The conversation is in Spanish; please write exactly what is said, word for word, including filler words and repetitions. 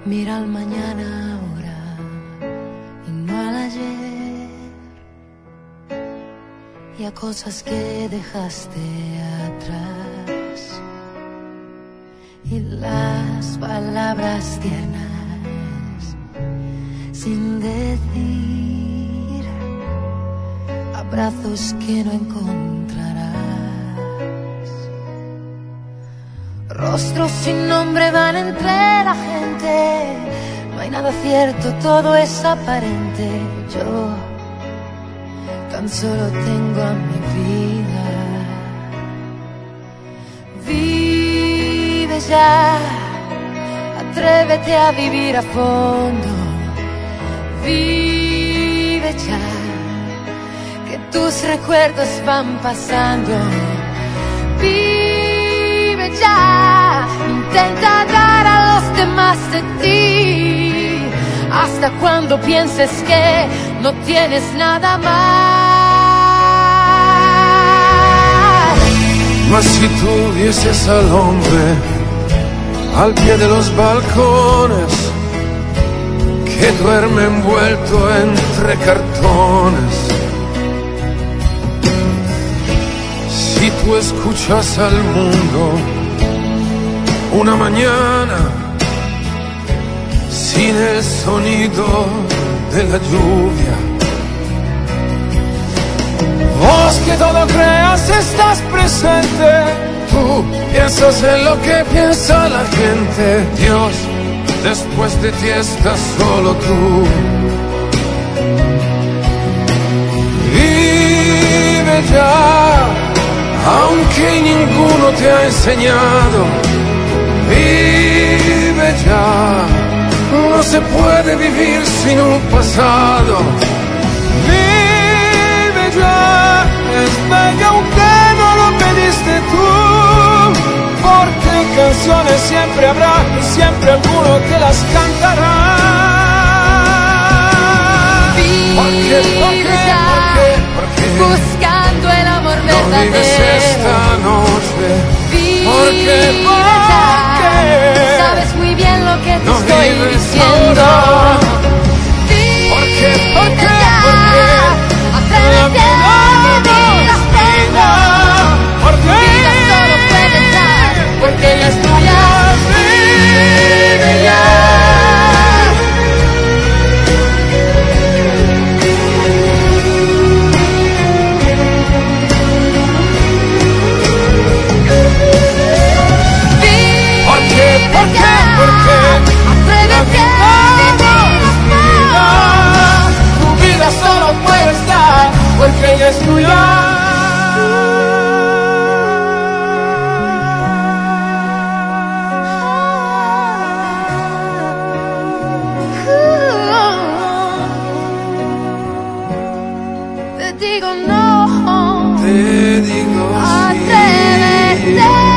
Mira al mañana ahora y no al ayer, y a cosas que dejaste atrás, y las palabras tiernas sin decir, abrazos que no encontrarás, rostros sin nombre van entre la gente, no hay nada cierto, todo es aparente. Yo tan solo tengo a mi vida. Vive ya, atrévete a vivir a fondo. Vive ya, que tus recuerdos van pasando. Vive ya, intenta dar a los demás de ti, hasta cuando pienses que no tienes nada más. Mas si tú vieses al hombre al pie de los balcones, que duerme envuelto entre cartones, si tú escuchas al mundo una mañana sin el sonido de la lluvia, vos que todo creas estás presente, tú piensas en lo que piensa la gente. Dios, después de ti estás solo tú. Vive ya, aunque ninguno te ha enseñado. Vive ya, no se puede vivir sin un pasado. Vive ya, es bello aunque no lo pediste tú, porque canciones siempre habrá y siempre alguno te las cantará. Vive ya, buscando el amor verdadero. No vives esta noche. Vive ya, sabes muy bien lo que te no estoy diciendo. Ahora. ¿Por qué? ¿Por qué? ¿Por qué? Atrévete a vivir a fondo. ¿Por qué? Vida solo puedes dar, porque ella es tuya. Vive ya. ¿Por qué? ¿Por qué? ¿Por qué? Atrévete a vivir a fondo. Tu vida solo puedes dar, porque ella es tuya. Te digo no, Te digo sí. atrévete.